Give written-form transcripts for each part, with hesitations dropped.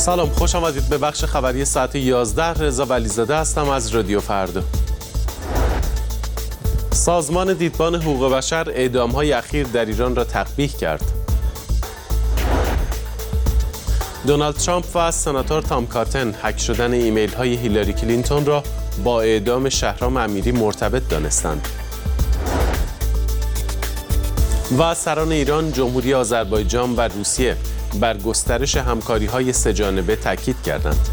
سلام، خوش آمدید به بخش خبری ساعت 11. رضا ولیزاده هستم از رادیو فردا. سازمان دیدبان حقوق بشر اعدام‌های اخیر در ایران را تقبیح کرد. دونالد ترامپ و سناتور تام کاتن هک شدن ایمیل‌های هیلاری کلینتون را با اعدام شهرام امیری مرتبط دانستند. و سران ایران، جمهوری آذربایجان و روسیه بر گسترش همکاری‌های سه‌جانبه تاکید کردند.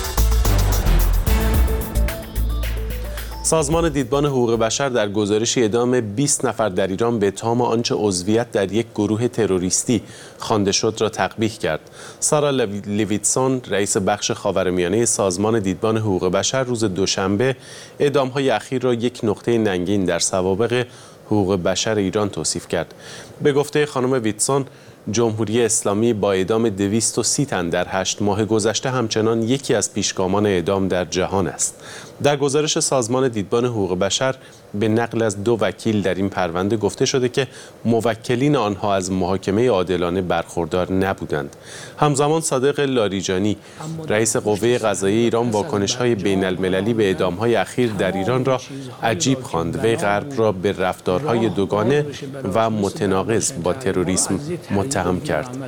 سازمان دیدبان حقوق بشر در گزارشی اعدام 20 نفر در ایران به اتهام آنچه عضویت در یک گروه تروریستی خوانده شد را تقبیح کرد. سارا لیویتسون، رئیس بخش خاورمیانه سازمان دیدبان حقوق بشر، روز دوشنبه اعدام‌های اخیر را یک نقطه ننگین در سوابق حقوق بشر ایران توصیف کرد. به گفته خانم ویتسون، جمهوری اسلامی با اعدام 230 تن در 8 ماه گذشته همچنان یکی از پیشگامان اعدام در جهان است. در گزارش سازمان دیدبان حقوق بشر به نقل از 2 وکیل در این پرونده گفته شده که موکلین آنها از محاکمه عادلانه برخوردار نبودند. همزمان صادق لاریجانی، رئیس قوه قضاییه ایران، واکنش‌های بین‌المللی به اعدام‌های اخیر در ایران را عجیب خواند. وی غرب را به رفتارهای دوگانه و متناقض با تروریسم متهم کرد.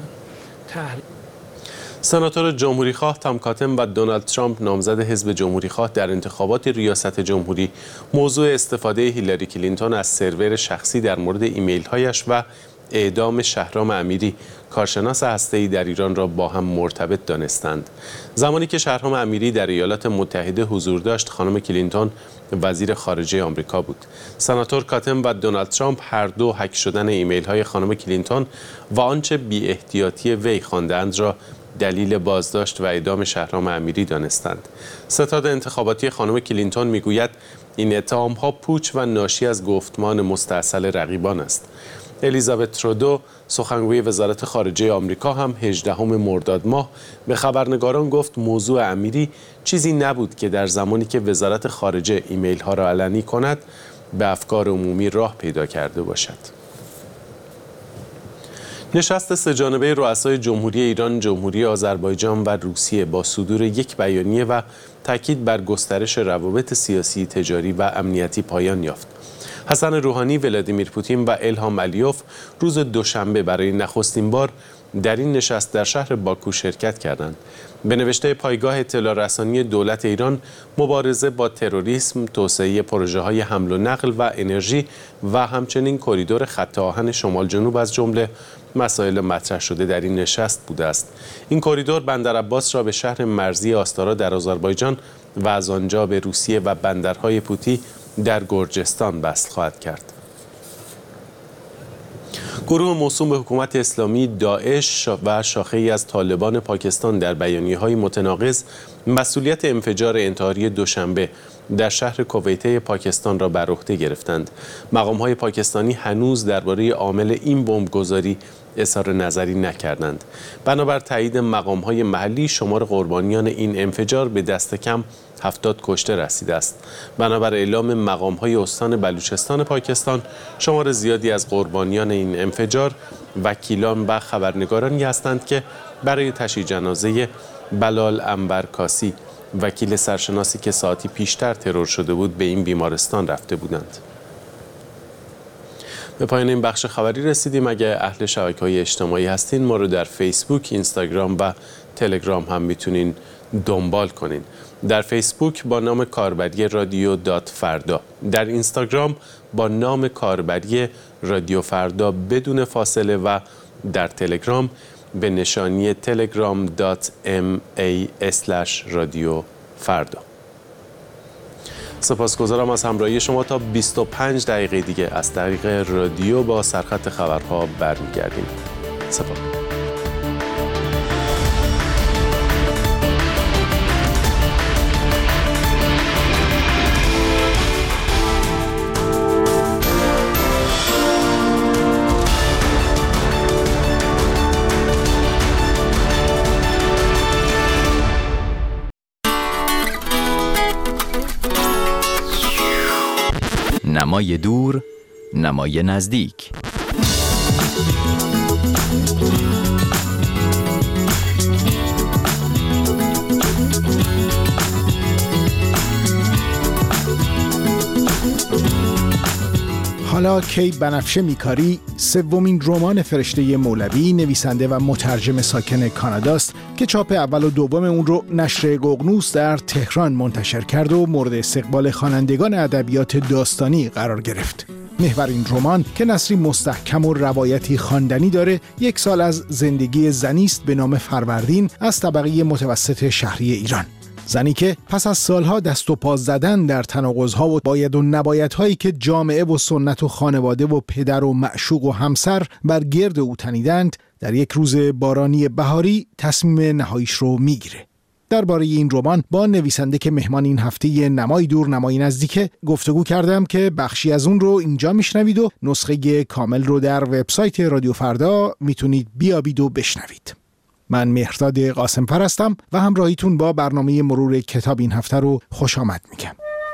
سناتور جمهوریخواه تام کاتن و دونالد ترامپ، نامزد حزب جمهوریخواه در انتخابات ریاست جمهوری، موضوع استفاده هیلاری کلینتون از سرور شخصی در مورد ایمیل‌هایش و اعدام شهرام امیری، کارشناس هسته‌ای در ایران، را با هم مرتبط دانستند. زمانی که شهرام امیری در ایالات متحده حضور داشت، خانم کلینتون وزیر خارجه آمریکا بود. سناتور کاتن و دونالد ترامپ هر دو هک شدن ایمیل‌های خانم کلینتون و آنچه بی‌احتیاطی وی خواندند را دلیل بازداشت و اعدام شهرام امیری دانستند. ستاد انتخاباتی خانم کلینتون میگوید این اتهام‌ها پوچ و ناشی از گفتمان مستعسل رقیبان است. الیزابت ترودو، سخنگوی وزارت خارجه آمریکا، هم 18 مرداد ماه به خبرنگاران گفت موضوع امیری چیزی نبود که در زمانی که وزارت خارجه ایمیل‌ها را علنی کند به افکار عمومی راه پیدا کرده باشد. نشست سه‌جانبه رؤسای جمهوری ایران، جمهوری آذربایجان و روسیه با صدور یک بیانیه و تاکید بر گسترش روابط سیاسی، تجاری و امنیتی پایان یافت. حسن روحانی، ولادیمیر پوتین و الهام علیوف روز دوشنبه برای نخستین بار در این نشست در شهر باکو شرکت کردند. به نوشته پایگاه اطلاع رسانی دولت ایران، مبارزه با تروریسم، توسعه پروژه‌های حمل و نقل و انرژی و همچنین کریدور خط آهن شمال جنوب از جمله مسائل مطرح شده در این نشست بوده است. این کریدور بندر عباس را به شهر مرزی آستارا در آذربایجان و از آنجا به روسیه و بندرهای پوتی در گرجستان وصل خواهد کرد. گروه موسوم به حکومت اسلامی داعش و شاخه‌ای از طالبان پاکستان در بیانیه‌های متناقض مسئولیت انفجار انتحاری دوشنبه در شهر کویته پاکستان را بر عهده گرفتند. مقام‌های پاکستانی هنوز درباره عامل این بمبگذاری اظهار نظری نکردند. بنابر تایید مقام‌های محلی، شمار قربانیان این انفجار به دست کم 70 کشته رسیده است. بنابر اعلام مقام‌های استان بلوچستان پاکستان، شمار زیادی از قربانیان این انفجار وکیلان و خبرنگارانی هستند که برای تشییع جنازه بلال انبرکاسی، وکیل سرشناسی که ساعتی پیشتر ترور شده بود، به این بیمارستان رفته بودند. به پایان این بخش خبری رسیدیم. اگه اهل شبکه‌های اجتماعی هستین، ما رو در فیسبوک، اینستاگرام و تلگرام هم میتونین دنبال کنین. در فیسبوک با نام کاربری رادیو فردا، در اینستاگرام با نام کاربری رادیو فردا بدون فاصله و در تلگرام به نشانی telegram.ma/رادیو فردا. سپاسگزارم از همراهی شما. تا 25 دقیقه دیگه از طریق رادیو با سرخط خبرها برمیگردیم. سپاس. نمای دور، نمای نزدیک. حالا کی بنفشه میکاری سومین رمان فرشته مولوی، نویسنده و مترجم ساکن کاناداست که چاپ اول و دوم اون رو نشر ققنوس در تهران منتشر کرد و مورد استقبال خوانندگان ادبیات داستانی قرار گرفت. محور این رمان که نثری مستحکم و روایتی خواندنی داره، 1 سال از زندگی زنی است به نام فروردین از طبقه متوسط شهری ایران. زنی که پس از سالها دست و پا زدن در تناقض‌ها و باید و نبایدهایی که جامعه و سنت و خانواده و پدر و معشوق و همسر بر گرد او تنیدند، در یک روز بارانی بهاری تصمیم نهاییش رو میگیره. درباره این رمان با نویسنده که مهمان این هفته نمای دور نمای نزدیک گفتگو کردم که بخشی از اون رو اینجا میشنوید و نسخه کامل رو در وبسایت رادیو فردا میتونید بیابید و بشنوید. من مهرداد قاسم‌فر هستم و همراهیتون با برنامه مرور کتاب این هفته رو خوش آمد میگم.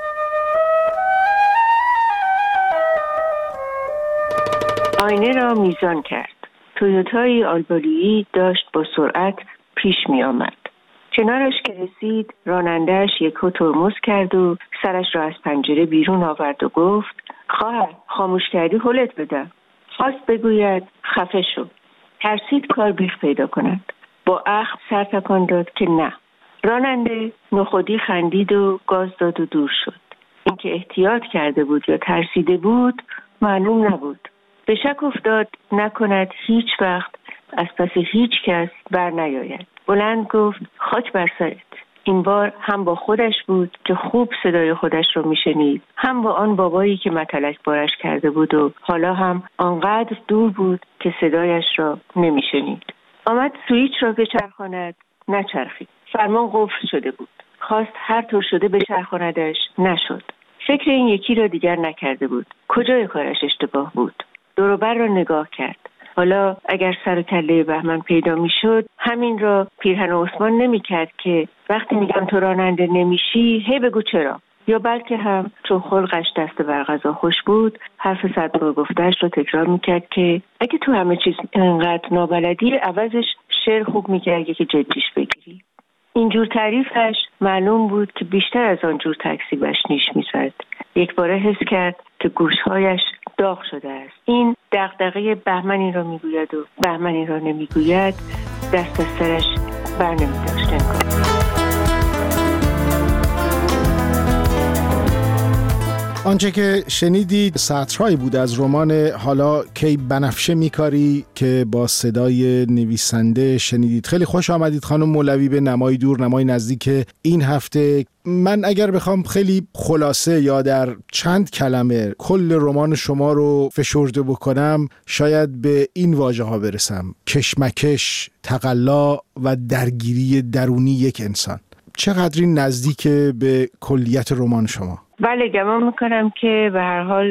آینه را میزان کرد. تویوتای آلبالیی داشت با سرعت پیش می آمد. کنارش که رسید راننده‌اش یکو ترمز کرد و سرش را از پنجره بیرون آورد و گفت: خواهر خاموش کردی هلت بدم. خواست بگوید خفه شو. ترسید کار بیخ پیدا کند. با اخم سر تکان داد که نه. راننده نخودی خندید و گاز داد و دور شد. اینکه احتیاط کرده بود یا ترسیده بود معلوم نبود. به شک افتاد نکند هیچ وقت از پس هیچ کس بر نیاید. بلند گفت: خاک بر سرت. این بار هم با خودش بود که خوب صدای خودش رو میشنید، هم با آن بابایی که متلک بارش کرده بود و حالا هم آنقدر دور بود که صدایش را نمیشنید. آمد سویچ را بچرخاند، نچرخید. فرمان قفل شده بود. خواست هر طور شده بچرخاندش، نشد. فکر این یکی را دیگر نکرده بود. کجای کارش اشتباه بود؟ دور و بر را نگاه کرد. حالا اگر سر و کله بهمن پیدا میشد، همین را پیرهن عثمان نمی‌کرد که وقتی میگم تو راننده نمیشی هی بگو چرا، یا بلکه هم چون خلقش دست بر غذا خوش بود حرف 100 بار گفته‌اش رو تکرار میکرد که اگه تو همه چیز انقدر نابلدی عوضش شعر خوب میکردی که جدیش بگیری. اینجور تعریفش معلوم بود که بیشتر از آنجور تکذیبش نیش میزد. یک باره حس کرد که گوشهایش داغ شده است. این دغدغه بهمنی را میگوید و بهمنی را نمیگوید دست از سرش بر نمیداشت انگار. آنچه که شنیدید سطرهایی بود از رمان حالا کی بنفشه میکاری که با صدای نویسنده شنیدید. خیلی خوش آمدید خانم مولوی به نمای دور نمای نزدیک این هفته. من اگر بخوام خیلی خلاصه یا در چند کلمه کل رمان شما رو فشرده بکنم، شاید به این واژه ها برسم: کشمکش، تقلا و درگیری درونی یک انسان. چقدر نزدیک به کلیت رمان شما؟ بله، گمان میکنم که به هر حال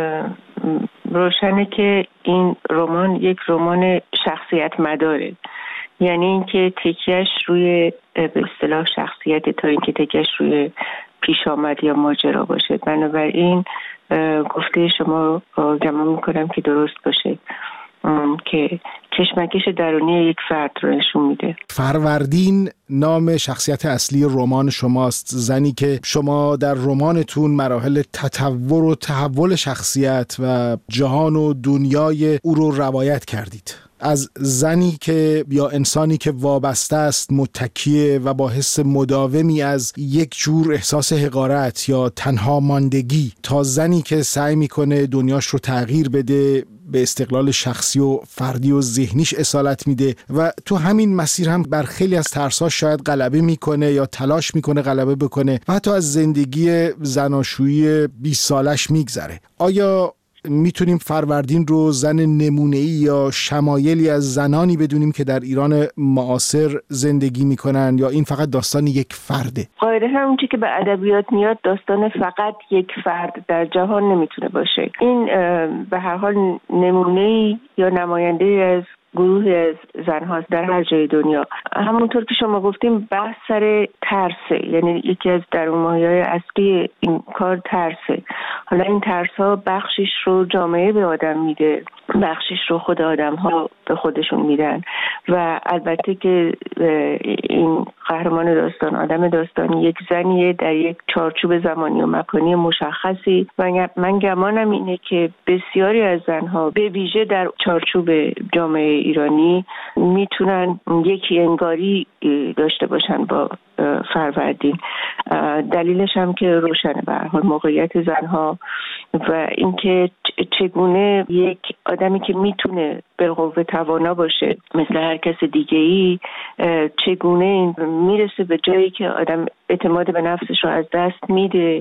روشنه که این رمان یک رمان شخصیت مداره، یعنی اینکه تکیهش روی به اصطلاح شخصیت تا اینکه تکیهش روی پیش آمد یا ماجرا باشه. بنابراین گفته شما گمان میکنم که درست باشه که کشمکش درونی یک فرد رو نشون میده. فروردین نام شخصیت اصلی رمان شماست، زنی که شما در رمانتون مراحل تطور و تحول شخصیت و جهان و دنیای او رو روایت کردید. از زنی که یا انسانی که وابسته است، متکیه و با حس مداومی از یک جور احساس حقارت یا تنها ماندگی، تا زنی که سعی میکنه دنیاش رو تغییر بده، به استقلال شخصی و فردی و ذهنیش اصالت میده و تو همین مسیر هم بر خیلی از ترساش شاید غلبه میکنه یا تلاش میکنه غلبه بکنه و حتی از زندگی زناشویی 20 سالش میگذره. آیا میتونیم فروردین رو زن نمونه‌ای یا شمایلی از زنانی بدونیم که در ایران معاصر زندگی میکنن، یا این فقط داستان یک فرده؟ قاعده همون چیزی که به ادبیات میاد داستان فقط یک فرد در جهان نمیتونه باشه. این به هر حال نمونه‌ای یا نماینده‌ای از گروهی از زن‌هاست در هر جای دنیا. همونطور که شما گفتیم بحث سر ترسه، یعنی یکی از درون‌مایه‌های اصلی این کار ترسه. حالا این ترس‌ها بخشش رو جامعه به آدم میده، بخشش رو خود آدم‌ها به خودشون میدن و البته که این قهرمان داستان، آدم داستانی، یک زنیه در یک چارچوب زمانی و مکانی مشخصی و من گمانم اینه که بسیاری از زنها به ویژه در چارچوب جامعه ایرانی میتونن یکی انگاری داشته باشن با فروردین. دلیلش هم که روشنه به هر حال موقعیت زنها و اینکه چگونه یک آدمی که میتونه بالقوه توانا باشه مثل هر کس دیگه‌ای چگونه میرسه به جایی که آدم اعتماد به نفسش رو از دست میده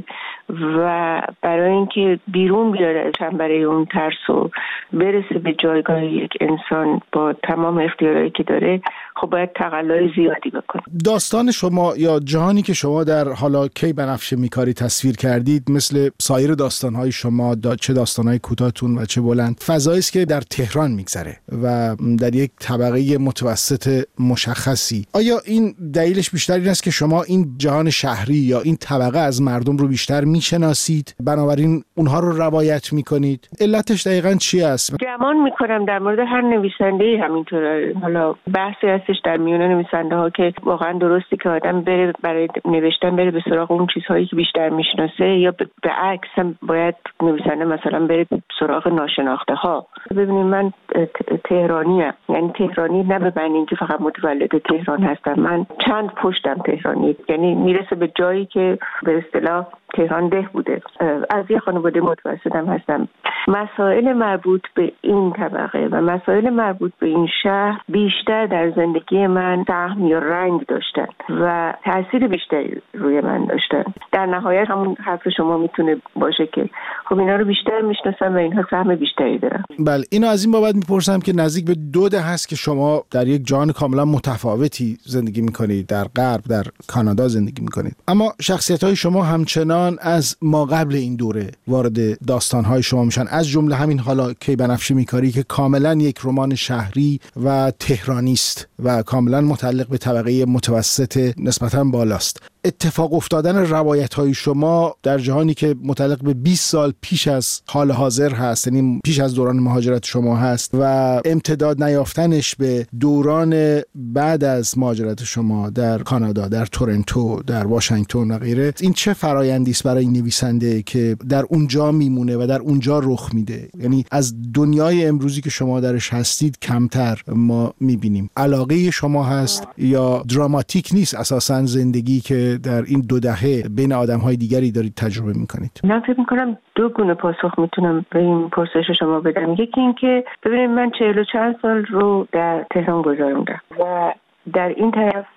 و برای اینکه بیرون بیاره از چنبره اون ترس و برسه به جایگاه یک انسان با تمام اختیارایی که داره، خب باید تقلای زیادی بکنه. داستان شما یا جهانی که شما در حالا کیبنفشه میکاری تصویر کردید مثل سایر داستانهای شما، چه داستانهای کوتاه‌تون و چه بلند، فضایی است که در تهران میگذره و در یک طبقه متوسط مشخصی. آیا این دلیلش بیشتر این است که شما این جهان شهری یا این طبقه از مردم رو بیشتر میشناسید، بنابراین اونها رو روایت میکنید؟ علتش دقیقاً چی است؟ گمان میکنم در مورد هر نویسنده‌ای همینطوره. حالا بحثی هستش در میون نویسنده ها که واقعا درستی که آدم بره برای نوشتن بره به سراغ اون چیزهایی که بیشتر میشناسه، یا به عکس هم باید نویسنده مثلا بره به سراغ ناشناخته ها. ببینید من تهرانیم، یعنی تهرانی نه به معنی اینکه فقط متولد تهران هستم، من چند پشتم تهرانی، یعنی میرسه به جایی که به اصطلاح تهران ده بوده. از یه خانواده متوسطم هستم. مسائل مربوط به این طبقه و مسائل مربوط به این شهر بیشتر در زندگی من سهم یا رنگ داشتن و تأثیر بیشتری روی من داشتن. در نهایت همون حرف شما میتونه باشه که خب اینا رو بیشتر میشناسم و اینها سهم بیشتری دارن. بله، اینو از این بابت میپرسم که نزدیک به 2 دهه هست که شما در یک جهان کاملا متفاوتی زندگی میکنید، در غرب، در کانادا زندگی میکنید، اما شخصیت‌های شما همچنان از ما قبل این دوره وارد داستان‌های شما میشن، از جمله همین حالا کیبنفشه میکاری که کاملا یک رمان شهری و تهرانی است و کاملا متعلق به طبقه متوسط نسبتاً بالاست. اتفاق افتادن روایت‌های شما در جهانی که متعلق به 20 سال پیش از حال حاضر هست، یعنی پیش از دوران مهاجرت شما هست و امتداد نیافتنش به دوران بعد از مهاجرت شما در کانادا، در تورنتو، در واشنگتن و غیره، این چه فرآیندی است برای نویسنده که در اونجا میمونه و در اونجا رخ میده؟ یعنی از دنیای امروزی که شما درش هستید کمتر ما میبینیم. علاقه شما هست یا دراماتیک نیست اساساً زندگی که در این 2 دهه بین آدم‌های دیگری دارید تجربه می‌کنید؟ من فکر می‌کنم 2 گونه پاسخ میتونم به این پرسش شما بدم. یکی این که ببینید من 40 و چند سال رو در تهران گذروندم و در این طرف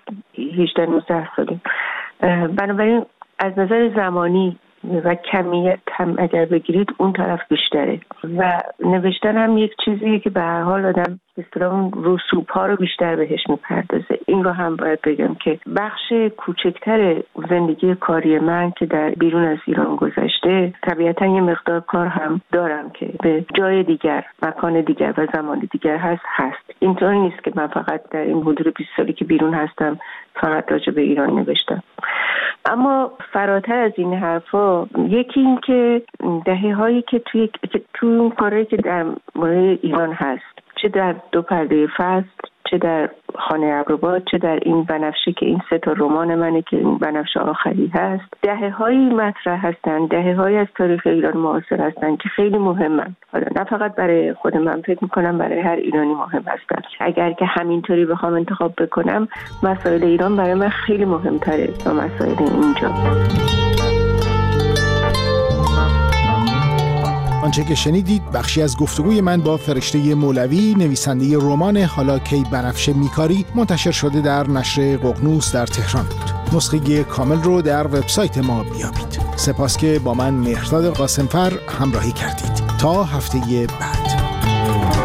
18-19 سالی. بنابراین از نظر زمانی و کمیت هم اگر بگیرید اون طرف بیشتره و نوشتن هم یک چیزیه که به هر حال آدم اصطلاحاً رسوب‌ها رو بیشتر بهش میپردازه. این رو هم باید بگم که بخش کوچکتر زندگی کاری من که در بیرون از ایران گذشته، طبیعتاً یه مقدار کار هم دارم که به جای دیگر، مکان دیگر و زمان دیگر هست. اینطوری نیست که من فقط در این حدود 20 سالی که بیرون هستم فقط راجع به ایران نوشتم. اما فراتر از این حرفا، یکی این که دهه‌هایی که تو کاری که در مورد ایران هست، چه در 2 پرده فصل، چه در خانه ابروباد، چه در این بنفشه که این 3 رمان منه که این بنفشه آخری هست، دهه‌هایی مطرح هستن، دهه‌هایی از تاریخ ایران معاصر هستن که خیلی مهمن. حالا نه فقط برای خود من، فکر می‌کنم برای هر ایرانی مهم هستن. اگر که همینطوری بخوام انتخاب بکنم، مسائل ایران برای من خیلی مهم‌تره تا مسائل اینجا. آنچه که شنیدید بخشی از گفتگوی من با فرشته مولوی، نویسنده رمان حالا کیبنفشه میکاری، منتشر شده در نشر ققنوس در تهران بود. نسخه کامل رو در وبسایت ما بیابید. سپاس که با من مهرداد قاسمفر همراهی کردید. تا هفته بعد.